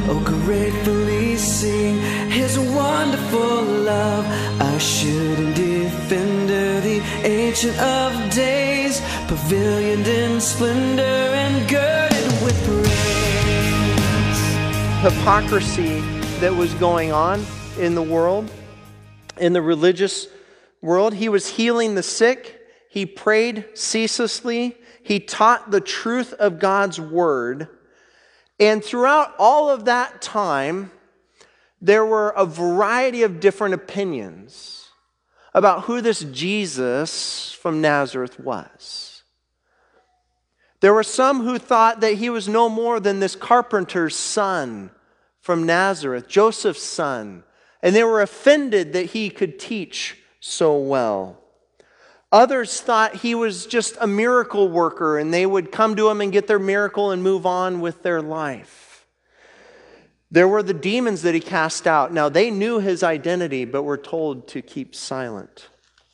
oh gratefully sing his wonderful love. Assured defender, the ancient of days, pavilioned in splendor and girded with praise. Hypocrisy that was going on in the world, in the religious world. He was healing the sick. He prayed ceaselessly. He taught the truth of God's word. And throughout all of that time, there were a variety of different opinions about who this Jesus from Nazareth was. There were some who thought that he was no more than this carpenter's son from Nazareth, Joseph's son, and they were offended that he could teach so well. Others thought he was just a miracle worker, and they would come to him and get their miracle and move on with their life. There were the demons that he cast out. Now, they knew his identity, but were told to keep silent.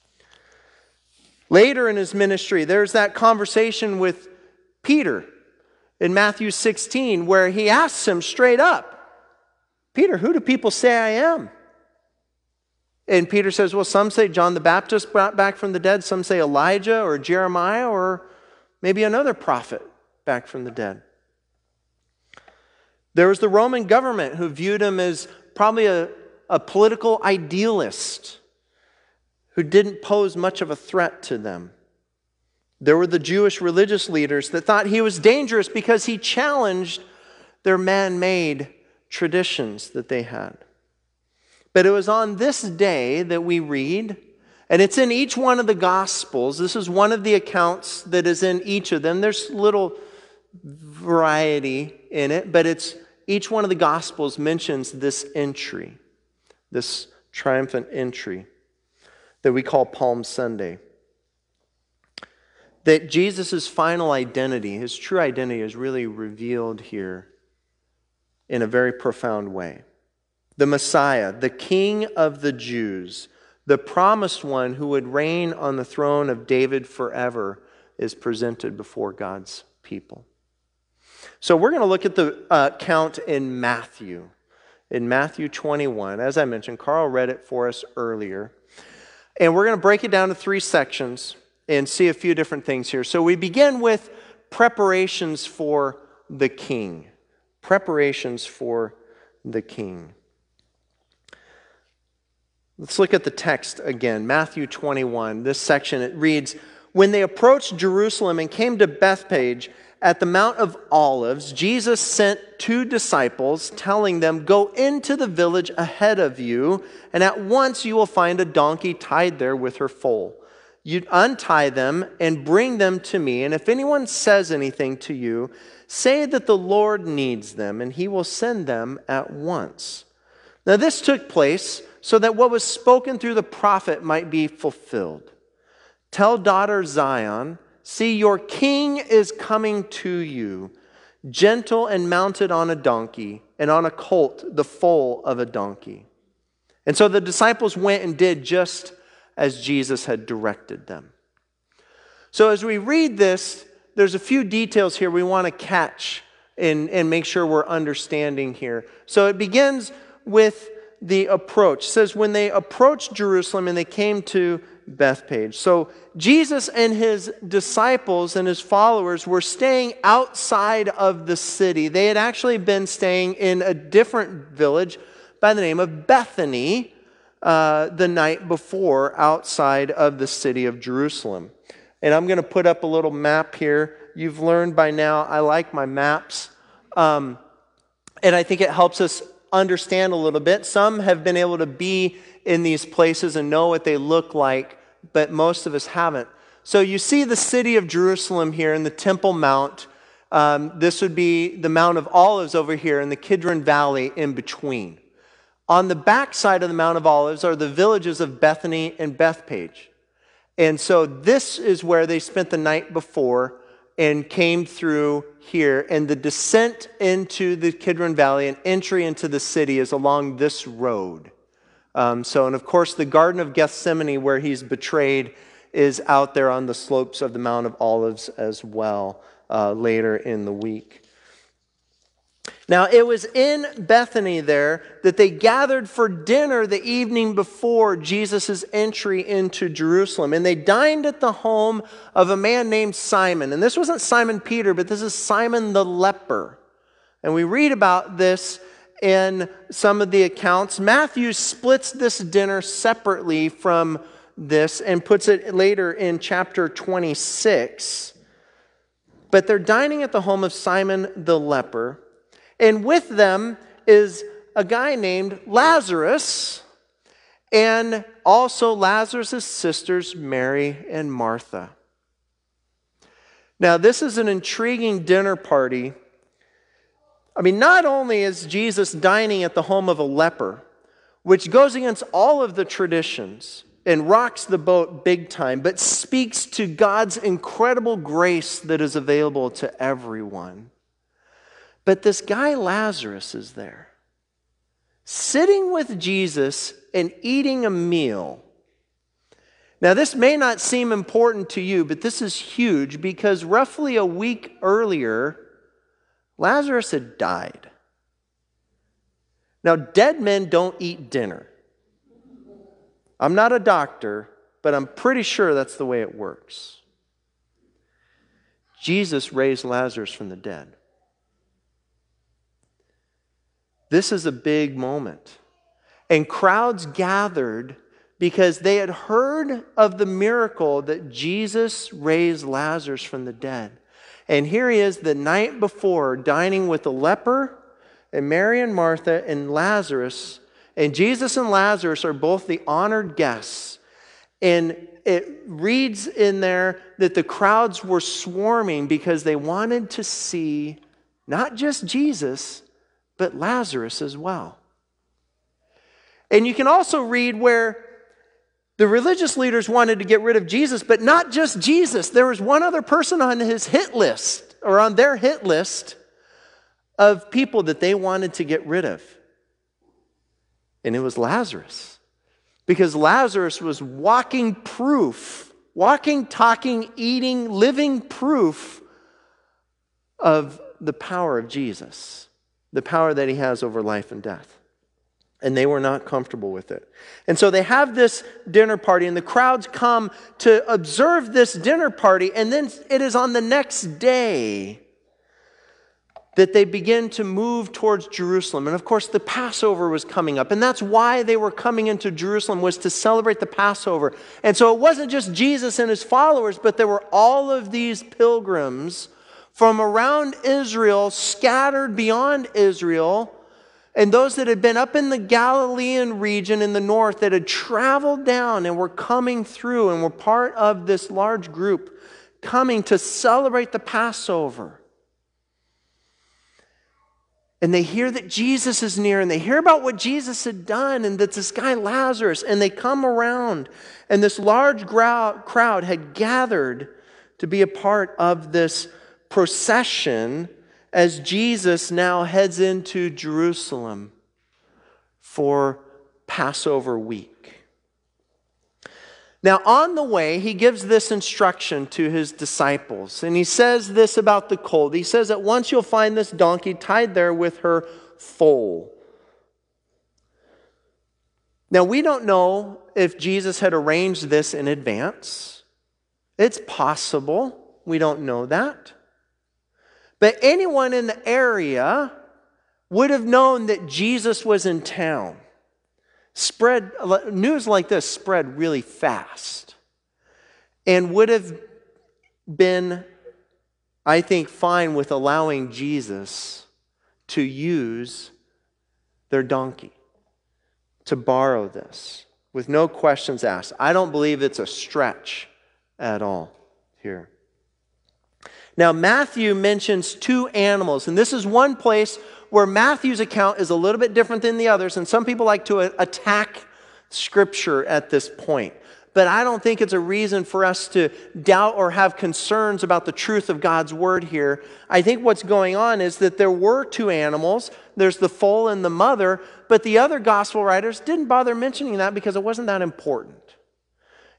Later in his ministry, there's that conversation with Peter in Matthew 16, where he asks him straight up, Peter, who do people say I am? And Peter says, well, some say John the Baptist brought back from the dead. Some say Elijah or Jeremiah or maybe another prophet back from the dead. There was the Roman government who viewed him as probably a political idealist who didn't pose much of a threat to them. There were the Jewish religious leaders that thought he was dangerous because he challenged their man-made traditions that they had. But it was on this day that we read, and it's in each one of the Gospels. This is one of the accounts that is in each of them. There's little variety in it, but it's each one of the Gospels mentions this entry, this triumphant entry that we call Palm Sunday. That Jesus' final identity, his true identity, is really revealed here in a very profound way. The Messiah, the King of the Jews, the promised one who would reign on the throne of David forever, is presented before God's people. So we're going to look at the account in Matthew 21. As I mentioned, Carl read it for us earlier. And we're going to break it down to 3 sections and see a few different things here. So we begin with preparations for the King. Preparations for the King. Let's look at the text again, Matthew 21. This section, it reads, when they approached Jerusalem and came to Bethphage at the Mount of Olives, Jesus sent 2 disciples, telling them, go into the village ahead of you, and at once you will find a donkey tied there with her foal. You untie them and bring them to me, and if anyone says anything to you, say that the Lord needs them, and he will send them at once. Now this took place so that what was spoken through the prophet might be fulfilled. Tell daughter Zion, see, your king is coming to you, gentle and mounted on a donkey, and on a colt, the foal of a donkey. And so the disciples went and did just as Jesus had directed them. So as we read this, there's a few details here we want to catch and make sure we're understanding here. So it begins with the approach. It says, when they approached Jerusalem and they came to Bethphage. So Jesus and his disciples and his followers were staying outside of the city. They had actually been staying in a different village by the name of Bethany the night before outside of the city of Jerusalem. And I'm going to put up a little map here. You've learned by now I like my maps. And I think it helps us understand a little bit. Some have been able to be in these places and know what they look like, but most of us haven't. So you see the city of Jerusalem here in the Temple Mount. This would be the Mount of Olives over here in the Kidron Valley in between. On the back side of the Mount of Olives are the villages of Bethany and Bethphage. And so this is where they spent the night before and came through here. And the descent into the Kidron Valley and entry into the city is along this road. And of course, the Garden of Gethsemane, where he's betrayed, is out there on the slopes of the Mount of Olives as well later in the week. Now, it was in Bethany there that they gathered for dinner the evening before Jesus' entry into Jerusalem. And they dined at the home of a man named Simon. And this wasn't Simon Peter, but this is Simon the leper. And we read about this in some of the accounts. Matthew splits this dinner separately from this and puts it later in chapter 26. But they're dining at the home of Simon the leper. And with them is a guy named Lazarus, and also Lazarus' sisters, Mary and Martha. Now, this is an intriguing dinner party. I mean, not only is Jesus dining at the home of a leper, which goes against all of the traditions and rocks the boat big time, but speaks to God's incredible grace that is available to everyone. But this guy Lazarus is there, sitting with Jesus and eating a meal. Now, this may not seem important to you, but this is huge because roughly a week earlier, Lazarus had died. Now, dead men don't eat dinner. I'm not a doctor, but I'm pretty sure that's the way it works. Jesus raised Lazarus from the dead. This is a big moment. And crowds gathered because they had heard of the miracle that Jesus raised Lazarus from the dead. And here he is the night before, dining with a leper and Mary and Martha and Lazarus. And Jesus and Lazarus are both the honored guests. And it reads in there that the crowds were swarming because they wanted to see not just Jesus, but Lazarus as well. And you can also read where the religious leaders wanted to get rid of Jesus, but not just Jesus. There was one other person on his hit list, or on their hit list, of people that they wanted to get rid of. And it was Lazarus. Because Lazarus was walking proof, walking, talking, eating, living proof of the power of Jesus, the power that he has over life and death. And they were not comfortable with it. And so they have this dinner party, and the crowds come to observe this dinner party, and then it is on the next day that they begin to move towards Jerusalem. And of course, the Passover was coming up, and that's why they were coming into Jerusalem, was to celebrate the Passover. And so it wasn't just Jesus and his followers, but there were all of these pilgrims from around Israel, scattered beyond Israel, and those that had been up in the Galilean region in the north that had traveled down and were coming through and were part of this large group coming to celebrate the Passover. And they hear that Jesus is near, and they hear about what Jesus had done, and that this guy Lazarus, and they come around, and this large crowd had gathered to be a part of this procession as Jesus now heads into Jerusalem for Passover week. Now, on the way, he gives this instruction to his disciples. And he says this about the colt. He says, "At once you'll find this donkey tied there with her foal." Now, we don't know if Jesus had arranged this in advance. It's possible. We don't know that. But anyone in the area would have known that Jesus was in town. News like this spread really fast and would have been, I think, fine with allowing Jesus to use their donkey, to borrow this, with no questions asked. I don't believe it's a stretch at all here. Now, Matthew mentions two animals, and this is one place where Matthew's account is a little bit different than the others, and some people like to attack Scripture at this point. But I don't think it's a reason for us to doubt or have concerns about the truth of God's Word here. I think what's going on is that there were two animals. There's the foal and the mother, but the other gospel writers didn't bother mentioning that because it wasn't that important.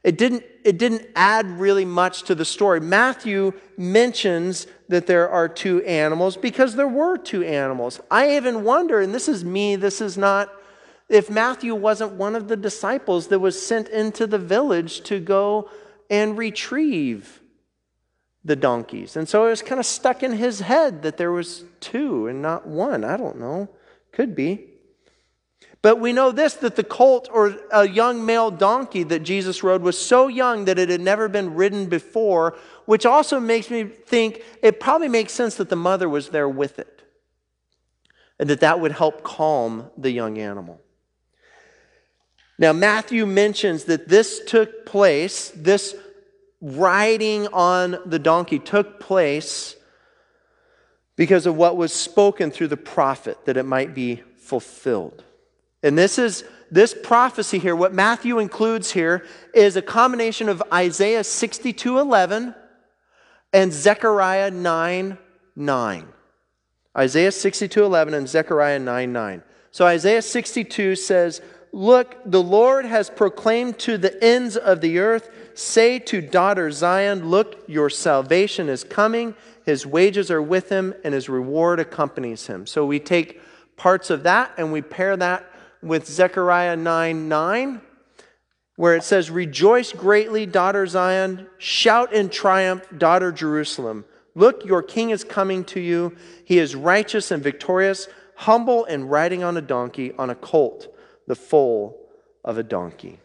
It didn't add really much to the story. Matthew mentions that there are two animals because there were two animals. I even wonder, and this is me, this is not, if Matthew wasn't one of the disciples that was sent into the village to go and retrieve the donkeys. And so it was kind of stuck in his head that there was two and not one. I don't know. Could be. But we know this, that the colt or a young male donkey that Jesus rode was so young that it had never been ridden before, which also makes me think it probably makes sense that the mother was there with it and that would help calm the young animal. Now, Matthew mentions that this took place, this riding on the donkey took place because of what was spoken through the prophet, that it might be fulfilled. And this prophecy here, what Matthew includes here, is a combination of Isaiah 62:11 and Zechariah 9:9. Isaiah 62:11 and Zechariah 9:9. So Isaiah 62 says, "Look, the Lord has proclaimed to the ends of the earth, say to daughter Zion, look, your salvation is coming, his wages are with him, and his reward accompanies him." So we take parts of that and we pair that with Zechariah 9:9, where it says, "Rejoice greatly, daughter Zion. Shout in triumph, daughter Jerusalem. Look, your king is coming to you. He is righteous and victorious, humble and riding on a donkey, on a colt, the foal of a donkey."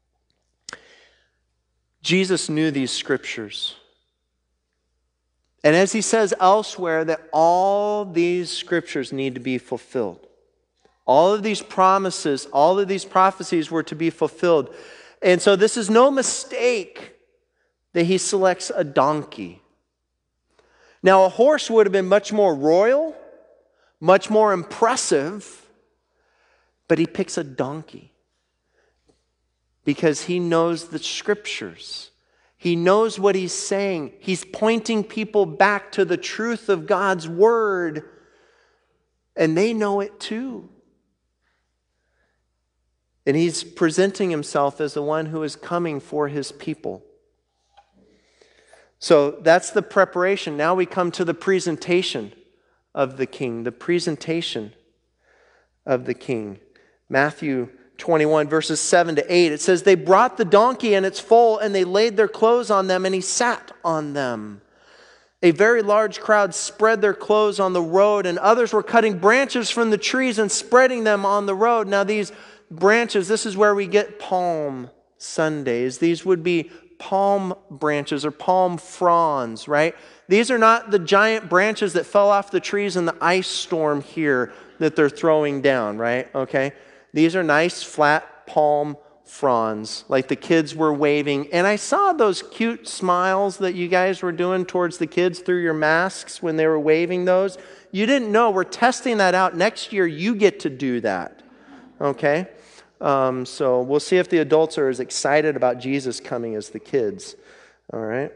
Jesus knew these scriptures. And as he says elsewhere, that all these scriptures need to be fulfilled. All of these promises, all of these prophecies were to be fulfilled. And so this is no mistake that he selects a donkey. Now, a horse would have been much more royal, much more impressive, but he picks a donkey because he knows the scriptures. He knows what he's saying. He's pointing people back to the truth of God's word, and they know it too. And he's presenting himself as the one who is coming for his people. So that's the preparation. Now we come to the presentation of the king. The presentation of the king. Matthew 21, verses 7 to 8. It says, "They brought the donkey and its foal, and they laid their clothes on them, and he sat on them. A very large crowd spread their clothes on the road, and others were cutting branches from the trees and spreading them on the road." Now these branches, this is where we get Palm Sundays. These would be palm branches or palm fronds, right? These are not the giant branches that fell off the trees in the ice storm here that they're throwing down, right? Okay. These are nice flat palm fronds like the kids were waving. And I saw those cute smiles that you guys were doing towards the kids through your masks when they were waving those. You didn't know. We're testing that out. Next year, you get to do that. Okay? So we'll see if the adults are as excited about Jesus coming as the kids. All right?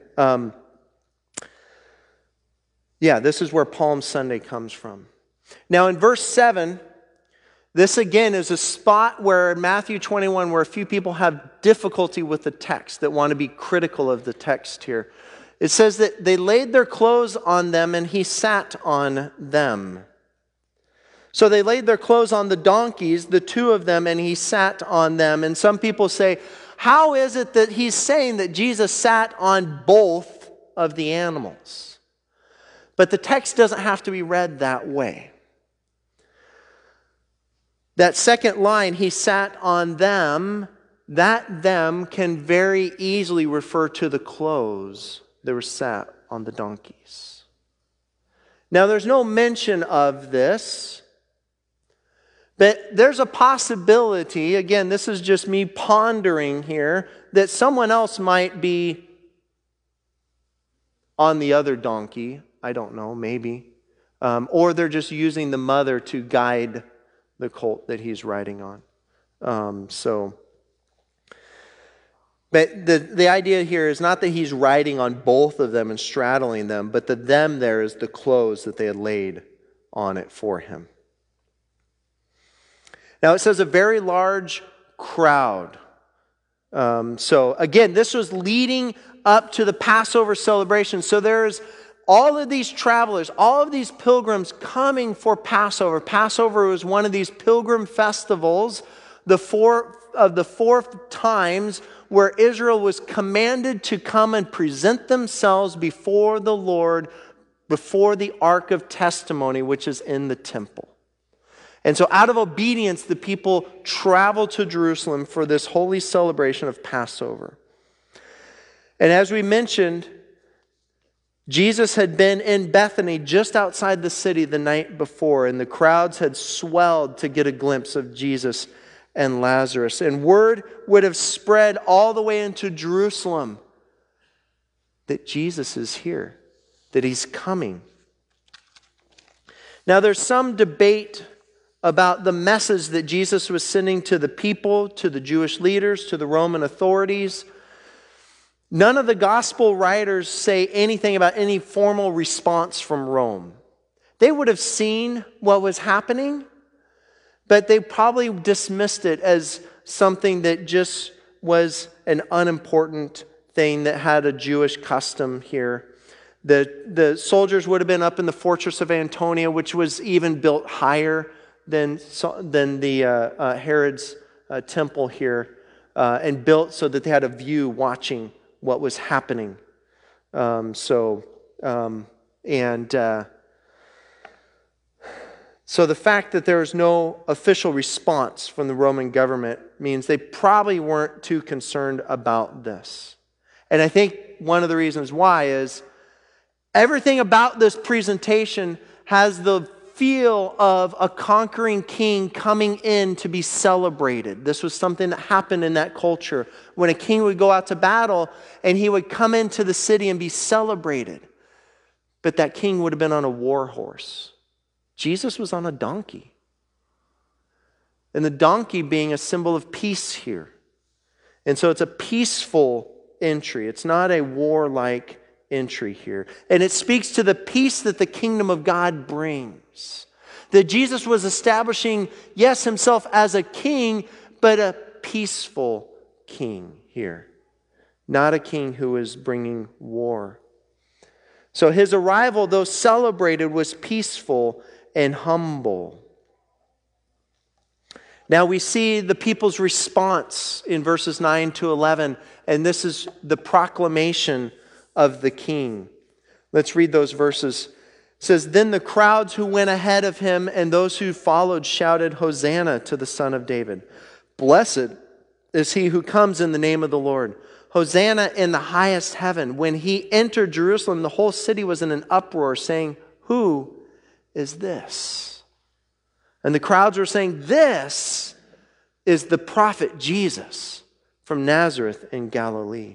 This is where Palm Sunday comes from. Now in verse 7, this again is a spot where in Matthew 21 where a few people have difficulty with the text, that want to be critical of the text here. It says that they laid their clothes on them and he sat on them. So they laid their clothes on the donkeys, the two of them, and he sat on them. And some people say, how is it that he's saying that Jesus sat on both of the animals? But the text doesn't have to be read that way. That second line, he sat on them, that them can very easily refer to the clothes that were sat on the donkeys. Now there's no mention of this, but there's a possibility, again, this is just me pondering here, that someone else might be on the other donkey. I don't know, maybe. Or they're just using the mother to guide the colt that he's riding on. But the idea here is not that he's riding on both of them and straddling them, but the them there is the clothes that they had laid on it for him. Now it says a very large crowd. So again, this was leading up to the Passover celebration. So there's all of these travelers, all of these pilgrims coming for Passover. Passover was one of these pilgrim festivals, the four times where Israel was commanded to come and present themselves before the Lord, before the Ark of Testimony, which is in the temple. And so out of obedience, the people traveled to Jerusalem for this holy celebration of Passover. And as we mentioned, Jesus had been in Bethany just outside the city the night before, and the crowds had swelled to get a glimpse of Jesus and Lazarus. And word would have spread all the way into Jerusalem that Jesus is here, that he's coming. Now there's some debate about the message that Jesus was sending to the people, to the Jewish leaders, to the Roman authorities. None of the gospel writers say anything about any formal response from Rome. They would have seen what was happening, but they probably dismissed it as something that just was an unimportant thing that had a Jewish custom here. The soldiers would have been up in the fortress of Antonia, which was even built higher than the Herod's temple here, and built so that they had a view watching what was happening. So the fact that there was no official response from the Roman government means they probably weren't too concerned about this. And I think one of the reasons why is everything about this presentation has the feel of a conquering king coming in to be celebrated. This was something that happened in that culture when a king would go out to battle and he would come into the city and be celebrated. But that king would have been on a war horse. Jesus was on a donkey. And the donkey being a symbol of peace here. And so it's a peaceful entry. It's not a warlike entry here. And it speaks to the peace that the kingdom of God brings. That Jesus was establishing, yes, himself as a king, but a peaceful king here. Not a king who is bringing war. So his arrival, though celebrated, was peaceful and humble. Now we see the people's response in verses 9 to 11, and this is the proclamation of the king. Let's read those verses. It says, "Then the crowds who went ahead of him and those who followed shouted, 'Hosanna to the Son of David. Blessed is he who comes in the name of the Lord. Hosanna in the highest heaven.' When he entered Jerusalem, the whole city was in an uproar, saying, 'Who is this?' And the crowds were saying, 'This is the prophet Jesus from Nazareth in Galilee.'"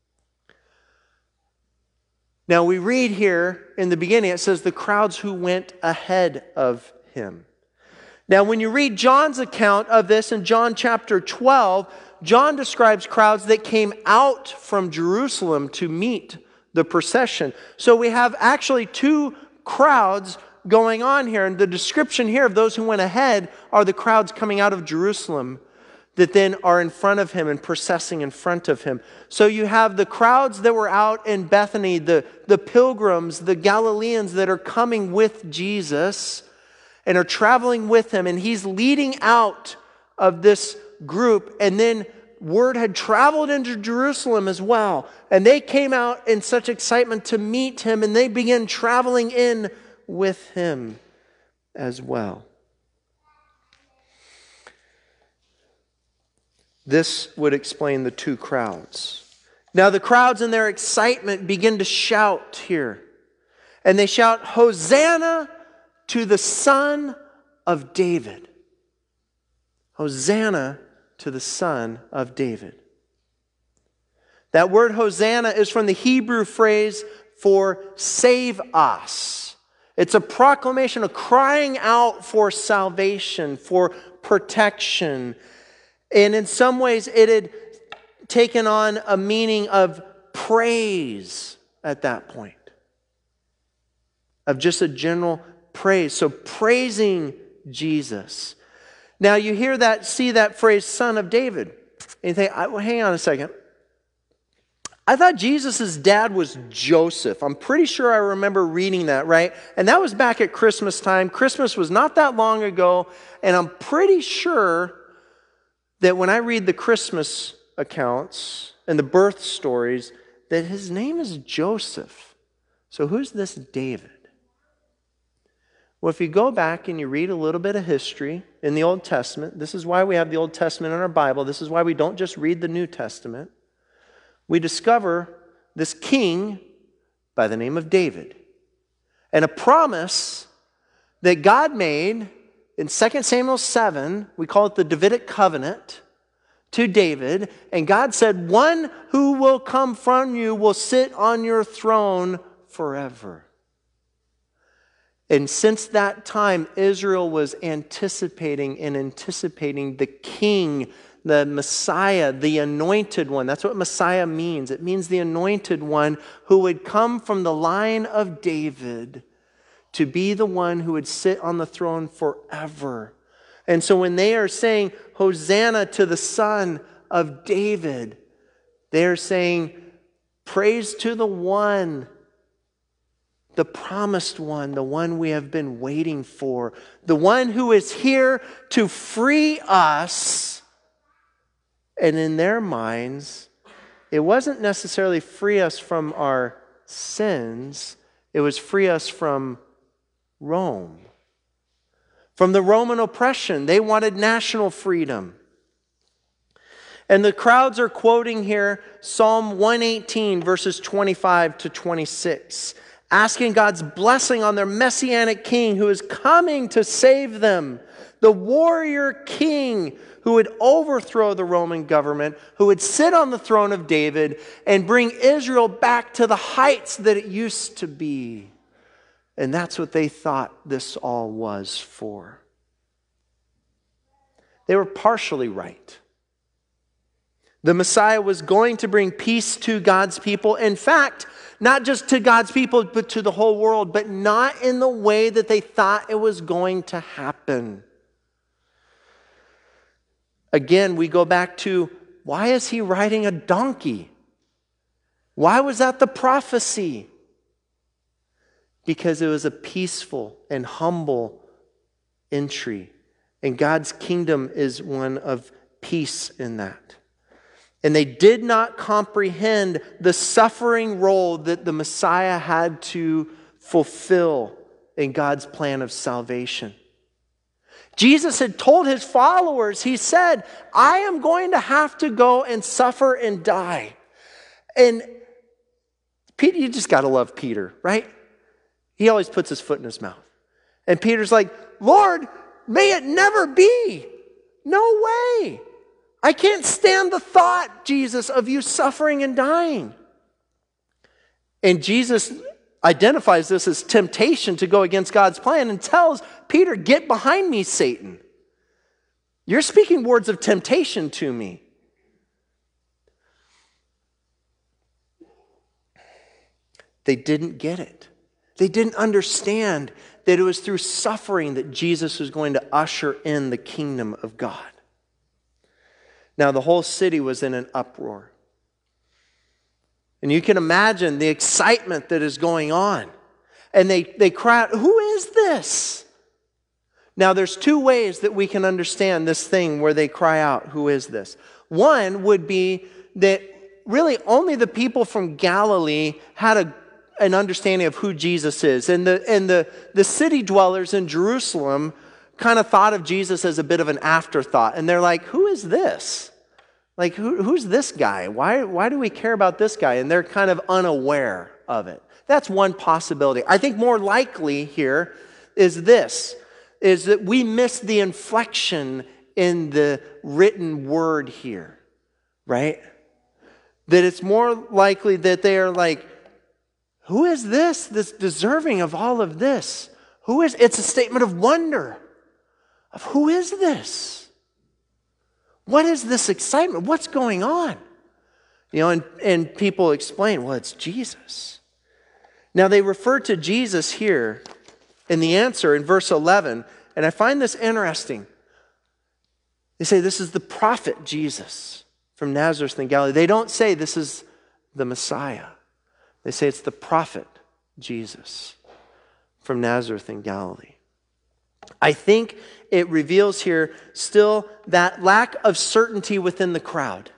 Now we read here in the beginning, it says the crowds who went ahead of him. Now when you read John's account of this in John chapter 12, John describes crowds that came out from Jerusalem to meet the procession. So we have actually two crowds going on here. And the description here of those who went ahead are the crowds coming out of Jerusalem that then are in front of him and processing in front of him. So you have the crowds that were out in Bethany, the pilgrims, the Galileans that are coming with Jesus and are traveling with him. And he's leading out of this group. And then word had traveled into Jerusalem as well. And they came out in such excitement to meet him. And they began traveling in with him as well. This would explain the two crowds. Now the crowds in their excitement begin to shout here. And they shout, "Hosanna to the Son of David." Hosanna to the Son of David. That word Hosanna is from the Hebrew phrase for save us. It's a proclamation, a crying out for salvation, for protection. And in some ways, it had taken on a meaning of praise at that point. Of just a general praise. So praising Jesus. Now you hear that, see that phrase, Son of David. And you think, well, hang on a second. I thought Jesus' dad was Joseph. I'm pretty sure I remember reading that, right? And that was back at Christmas time. Christmas was not that long ago. And I'm pretty sure that when I read the Christmas accounts and the birth stories, that his name is Joseph. So who's this David? Well, if you go back and you read a little bit of history in the Old Testament, this is why we have the Old Testament in our Bible. This is why we don't just read the New Testament. We discover this king by the name of David. And a promise that God made in 2 Samuel 7, we call it the Davidic covenant, to David. And God said, one who will come from you will sit on your throne forever. And since that time, Israel was anticipating the king, the Messiah, the anointed one. That's what Messiah means. It means the anointed one who would come from the line of David to be the one who would sit on the throne forever. And so when they are saying, Hosanna to the Son of David, they are saying, praise to the one, the promised one, the one we have been waiting for, the one who is here to free us. And in their minds, it wasn't necessarily free us from our sins, it was free us from Rome, from the Roman oppression. They wanted national freedom. And the crowds are quoting here Psalm 118, verses 25 to 26. Asking God's blessing on their messianic king who is coming to save them. The warrior king who would overthrow the Roman government, who would sit on the throne of David and bring Israel back to the heights that it used to be. And that's what they thought this all was for. They were partially right. The Messiah was going to bring peace to God's people. In fact, not just to God's people, but to the whole world, but not in the way that they thought it was going to happen. Again, we go back to, why is he riding a donkey? Why was that the prophecy? Because it was a peaceful and humble entry. And God's kingdom is one of peace in that. And they did not comprehend the suffering role that the Messiah had to fulfill in God's plan of salvation. Jesus had told his followers, he said, I am going to have to go and suffer and die. And Peter, you just got to love Peter, right? He always puts his foot in his mouth. And Peter's like, Lord, may it never be. No way. I can't stand the thought, Jesus, of you suffering and dying. And Jesus identifies this as temptation to go against God's plan and tells Peter, get behind me, Satan. You're speaking words of temptation to me. They didn't get it. They didn't understand that it was through suffering that Jesus was going to usher in the kingdom of God. Now, the whole city was in an uproar. And you can imagine the excitement that is going on. And they cry out, who is this? Now, there's two ways that we can understand this thing where they cry out, who is this? One would be that really only the people from Galilee had an understanding of who Jesus is. And the city dwellers in Jerusalem kind of thought of Jesus as a bit of an afterthought. And they're like, who is this? Like, who's this guy? Why do we care about this guy? And they're kind of unaware of it. That's one possibility. I think more likely here is this, is that we miss the inflection in the written word here, right? That it's more likely that they are like, who is this deserving of all of this? It's a statement of wonder of who is this? What is this excitement? What's going on? And people explain, well, it's Jesus. Now they refer to Jesus here in the answer in verse 11, and I find this interesting. They say this is the prophet Jesus. from Nazareth in Galilee. They don't say this is the Messiah. They say it's the prophet Jesus from Nazareth in Galilee. I think it reveals here still that lack of certainty within the crowd.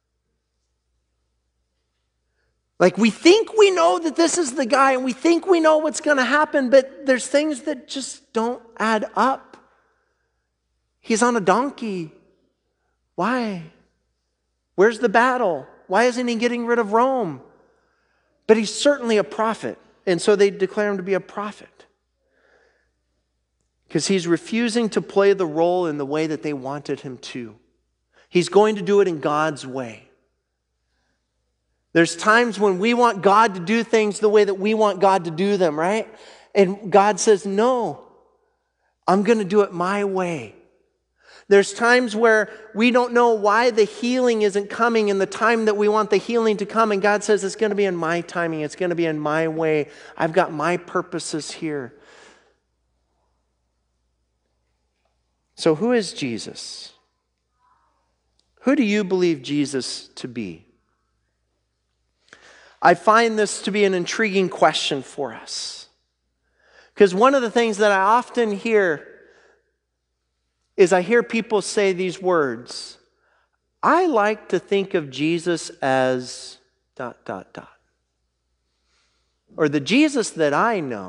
Like, we think we know that this is the guy, and we think we know what's going to happen, but there's things that just don't add up. He's on a donkey. Why? Where's the battle? Why isn't he getting rid of Rome? But he's certainly a prophet, and so they declare him to be a prophet. Because he's refusing to play the role in the way that they wanted him to. He's going to do it in God's way. There's times when we want God to do things the way that we want God to do them, right? And God says, no, I'm going to do it my way. There's times where we don't know why the healing isn't coming in the time that we want the healing to come. And God says, it's going to be in my timing. It's going to be in my way. I've got my purposes here. So who is Jesus? Who do you believe Jesus to be? I find this to be an intriguing question for us. Because one of the things that I often hear is I hear people say these words. I like to think of Jesus as ... Or the Jesus that I know ...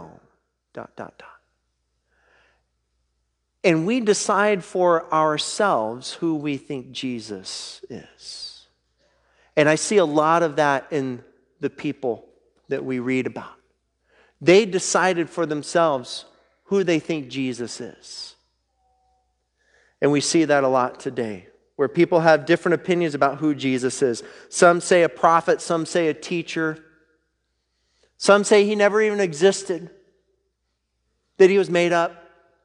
And we decide for ourselves who we think Jesus is. And I see a lot of that in the people that we read about. They decided for themselves who they think Jesus is. And we see that a lot today, where people have different opinions about who Jesus is. Some say a prophet, some say a teacher. Some say he never even existed, that he was made up.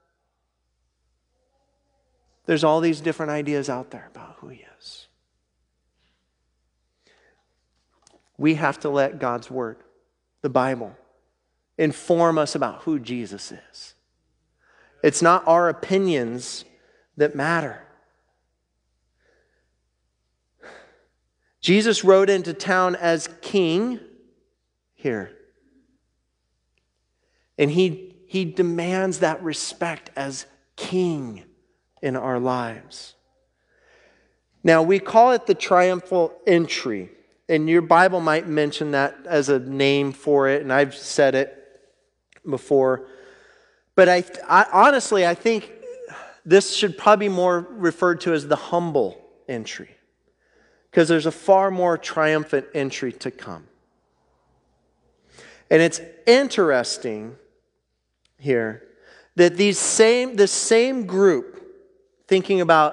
There's all these different ideas out there about who he is. We have to let God's word, the Bible, inform us about who Jesus is. It's not our opinions that matter. Jesus rode into town as king here. And he demands that respect as king in our lives. Now, we call it the triumphal entry. And your Bible might mention that as a name for it, and I've said it before. But I honestly, I think this should probably be more referred to as the humble entry, because there's a far more triumphant entry to come. And it's interesting here that this same group, thinking about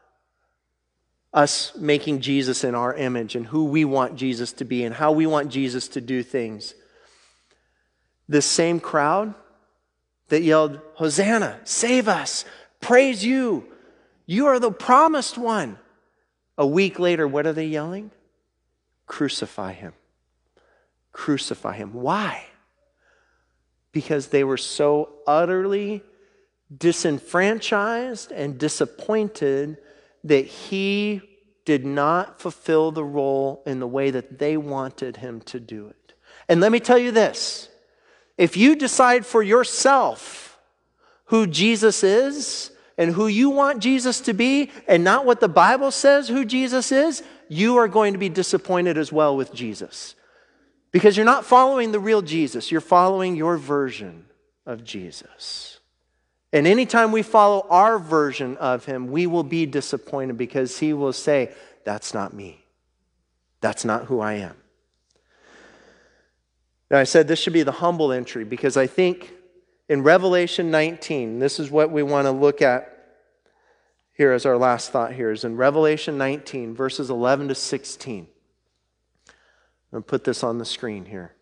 us making Jesus in our image and who we want Jesus to be and how we want Jesus to do things. This same crowd that yelled, Hosanna, save us, praise you, you are the promised one. A week later, what are they yelling? Crucify him. Crucify him. Why? Because they were so utterly disenfranchised and disappointed that he did not fulfill the role in the way that they wanted him to do it. And let me tell you this, if you decide for yourself who Jesus is and who you want Jesus to be and not what the Bible says who Jesus is, you are going to be disappointed as well with Jesus. Because you're not following the real Jesus, you're following your version of Jesus. And anytime we follow our version of him, we will be disappointed because he will say, that's not me. That's not who I am. Now, I said this should be the humble entry because I think in Revelation 19, this is what we want to look at here as our last thought here, is in Revelation 19, verses 11 to 16. I'm going to put this on the screen here.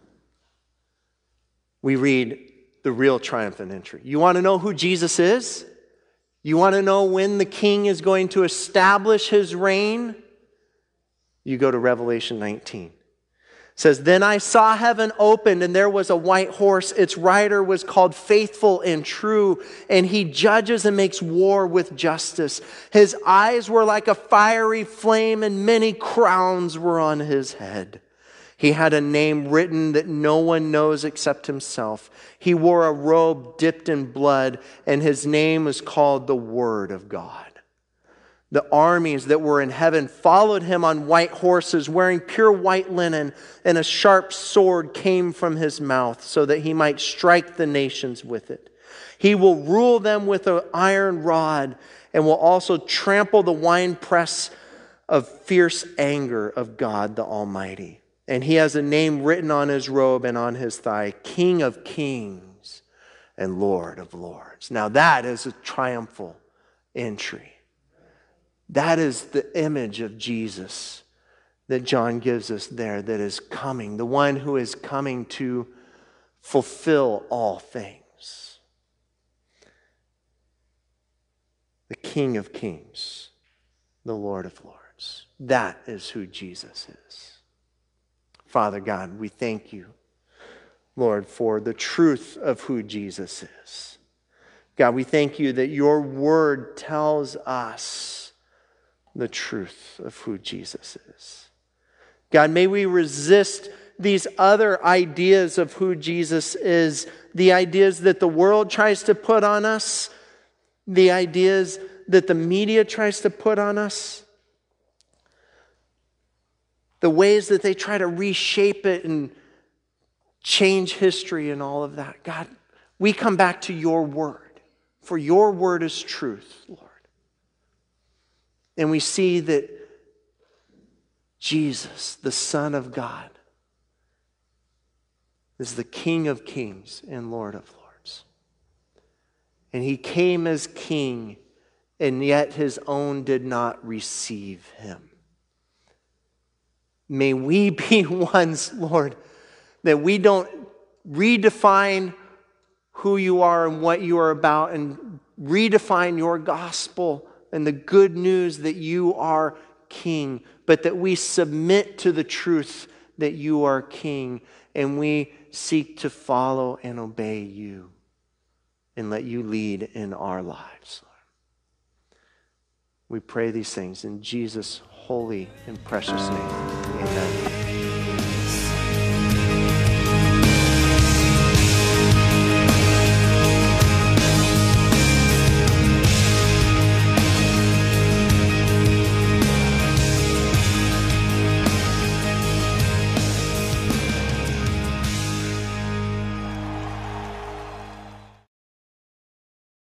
We read the real triumphant entry. You want to know who Jesus is? You want to know when the king is going to establish his reign? You go to Revelation 19. It says, "Then I saw heaven opened, and there was a white horse. Its rider was called Faithful and True, and he judges and makes war with justice. His eyes were like a fiery flame, and many crowns were on his head. He had a name written that no one knows except himself. He wore a robe dipped in blood, and his name was called the Word of God. The armies that were in heaven followed him on white horses, wearing pure white linen, and a sharp sword came from his mouth, so that he might strike the nations with it. He will rule them with an iron rod, and will also trample the winepress of fierce anger of God the Almighty. And he has a name written on his robe and on his thigh, King of Kings and Lord of Lords." Now that is a triumphal entry. That is the image of Jesus that John gives us there, that is coming, the one who is coming to fulfill all things. The King of Kings, the Lord of Lords. That is who Jesus is. Father God, we thank you, Lord, for the truth of who Jesus is. God, we thank you that your word tells us the truth of who Jesus is. God, may we resist these other ideas of who Jesus is, the ideas that the world tries to put on us, the ideas that the media tries to put on us, the ways that they try to reshape it and change history and all of that. God, we come back to your word, for your word is truth, Lord. And we see that Jesus, the Son of God, is the King of Kings and Lord of Lords. And he came as king, and yet his own did not receive him. May we be ones, Lord, that we don't redefine who you are and what you are about and redefine your gospel and the good news that you are king, but that we submit to the truth that you are king, and we seek to follow and obey you and let you lead in our lives. We pray these things in Jesus' holy and precious name. Amen.